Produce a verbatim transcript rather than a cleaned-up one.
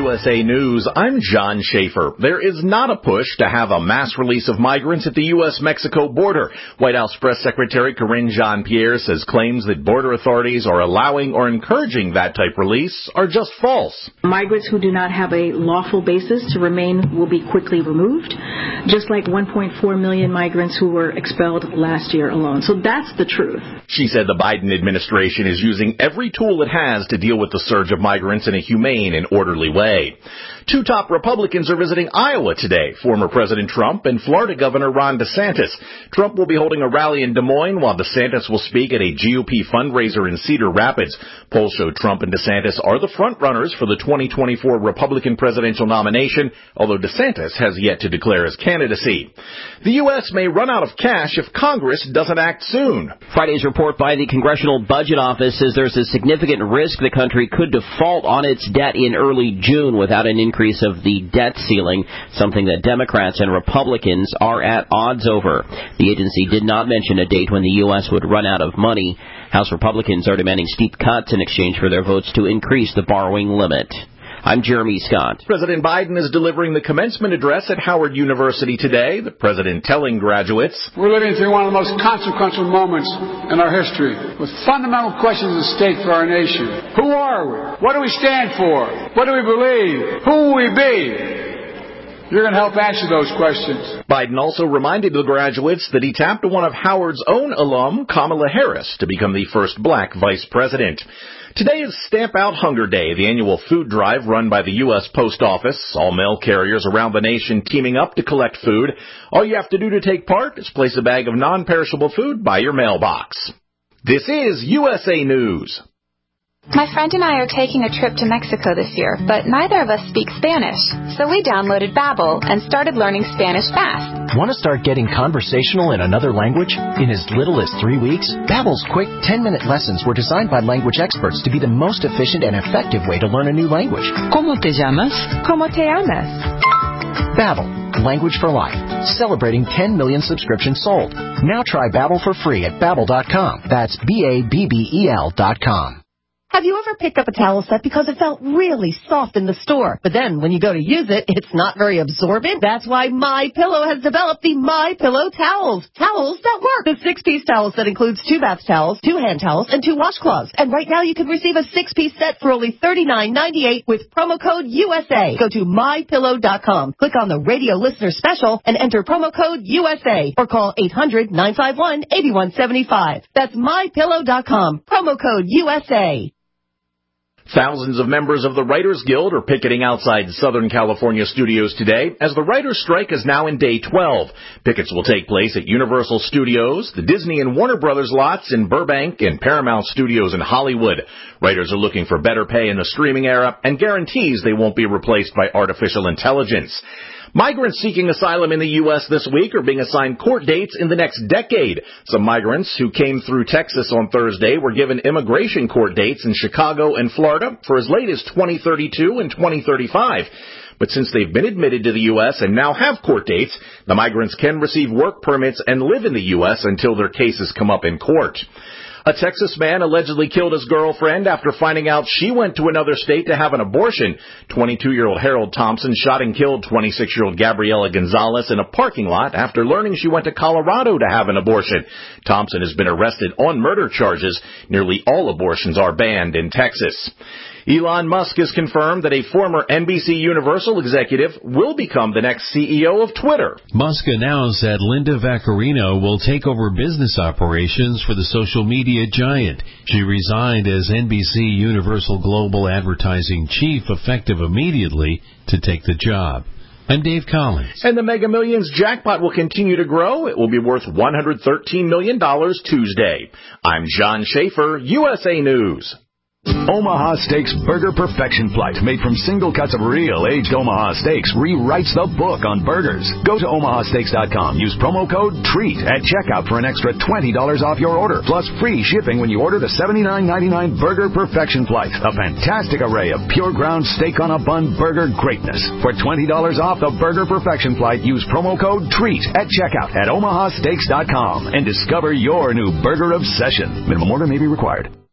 U S A News, I'm John Schaefer. There is not a push to have a mass release of migrants at the U S Mexico border. White House Press Secretary Karine Jean-Pierre says claims that border authorities are allowing or encouraging that type release are just false. Migrants who do not have a lawful basis to remain will be quickly removed, just like one point four million migrants who were expelled last year alone. So that's the truth. She said the Biden administration is using every tool it has to deal with the surge of migrants in a humane and orderly way. Two top Republicans are visiting Iowa today, former President Trump and Florida Governor Ron DeSantis. Trump will be holding a rally in Des Moines, while DeSantis will speak at a G O P fundraiser in Cedar Rapids. Polls show Trump and DeSantis are the front-runners for the twenty twenty-four Republican presidential nomination, although DeSantis has yet to declare his candidacy. The U S may run out of cash if Congress doesn't act soon. Friday's report by the Congressional Budget Office says there's a significant risk the country could default on its debt in early June without an increase of the debt ceiling, something that Democrats and Republicans are at odds over. The agency did not mention a date when the U S would run out of money. House Republicans are demanding steep cuts in exchange for their votes to increase the borrowing limit. I'm Jeremy Scott. President Biden is delivering the commencement address at Howard University today. The president telling graduates, "We're living through one of the most consequential moments in our history, with fundamental questions at stake for our nation. Who are we? What do we stand for? What do we believe? Who will we be?" You're going to help answer those questions. Biden also reminded the graduates that he tapped one of Howard's own alum, Kamala Harris, to become the first black vice president. Today is Stamp Out Hunger Day, the annual food drive run by the U S Post Office. All mail carriers around the nation teaming up to collect food. All you have to do to take part is place a bag of non-perishable food by your mailbox. This is U S A News. My friend and I are taking a trip to Mexico this year, but neither of us speak Spanish. So we downloaded Babbel and started learning Spanish fast. Want to start getting conversational in another language? In as little as three weeks, Babbel's quick ten-minute lessons were designed by language experts to be the most efficient and effective way to learn a new language. ¿Cómo te llamas? ¿Cómo te llamas? Babbel, language for life. Celebrating ten million subscriptions sold. Now try Babbel for free at babbel dot com. That's B A B B E L dot com. Have you ever picked up a towel set because it felt really soft in the store, but then when you go to use it, it's not very absorbent? That's why MyPillow has developed the MyPillow towels. Towels that work. The six-piece towel set includes two bath towels, two hand towels, and two washcloths. And right now you can receive a six-piece set for only thirty-nine ninety-eight with promo code U S A. Go to my pillow dot com, click on the radio listener special, and enter promo code U S A, or call eight hundred nine five one eight one seven five. That's my pillow dot com, promo code U S A. Thousands of members of the Writers Guild are picketing outside Southern California studios today as the writers' strike is now in day twelve. Pickets will take place at Universal Studios, the Disney and Warner Brothers lots in Burbank, and Paramount Studios in Hollywood. Writers are looking for better pay in the streaming era and guarantees they won't be replaced by artificial intelligence. Migrants seeking asylum in the U S this week are being assigned court dates in the next decade. Some migrants who came through Texas on Thursday were given immigration court dates in Chicago and Florida for as late as twenty thirty-two and twenty thirty-five. But since they've been admitted to the U S and now have court dates, the migrants can receive work permits and live in the U S until their cases come up in court. A Texas man allegedly killed his girlfriend after finding out she went to another state to have an abortion. twenty-two-year-old Harold Thompson shot and killed twenty-six-year-old Gabriela Gonzalez in a parking lot after learning she went to Colorado to have an abortion. Thompson has been arrested on murder charges. Nearly all abortions are banned in Texas. Elon Musk has confirmed that a former N B C Universal executive will become the next C E O of Twitter. Musk announced that Linda Vaccarino will take over business operations for the social media giant. She resigned as N B C Universal Global Advertising chief effective immediately to take the job. I'm Dave Collins. And the Mega Millions jackpot will continue to grow. It will be worth one hundred thirteen million dollars Tuesday. I'm John Schaefer, U S A News. Omaha Steaks Burger Perfection Flight, made from single cuts of real aged Omaha steaks, rewrites the book on burgers. Go to omaha steaks dot com. Use promo code TREAT at checkout for an extra twenty dollars off your order, plus free shipping when you order the seventy-nine ninety-nine Burger Perfection Flight. A fantastic array of pure ground steak on a bun burger greatness. For twenty dollars off the Burger Perfection Flight, use promo code TREAT at checkout at omaha steaks dot com and discover your new burger obsession. Minimum order may be required.